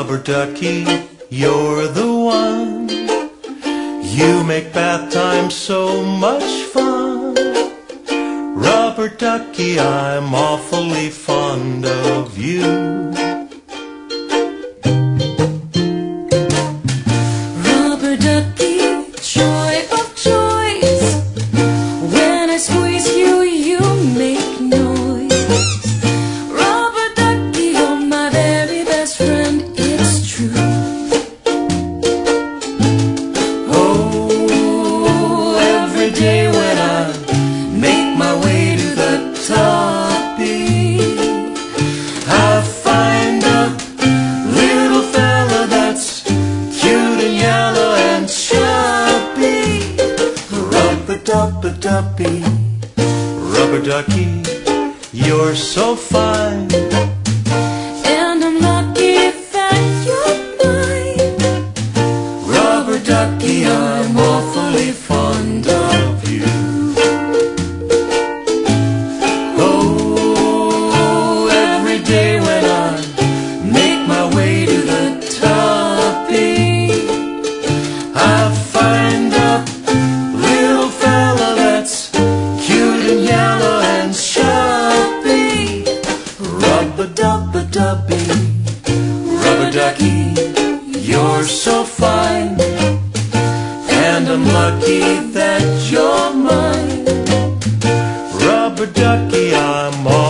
Rubber ducky, you're the one. You make bath time so much fun. Rubber ducky, I'm awfully fond of you. Rubber ducky, joy of joys. When I squeeze you, you make noise. Rubber ducky, you're my very best friend, it's true. Oh, every day when I make my way to the toppy, I find a little fella that's cute and yellow and chubby. Rubber-dubber-duppy, rubber ducky, you're so fine. And I'm lucky that you're mine. Rubber ducky, I'm awfully fond of you. Oh, every day when I make my way to the toppy, I find a little fella that's cute and yellow and chubby. Rubber-dubber-duppy, rubber ducky, you're so fine. And I'm lucky that you're mine. Rubber ducky, I'm all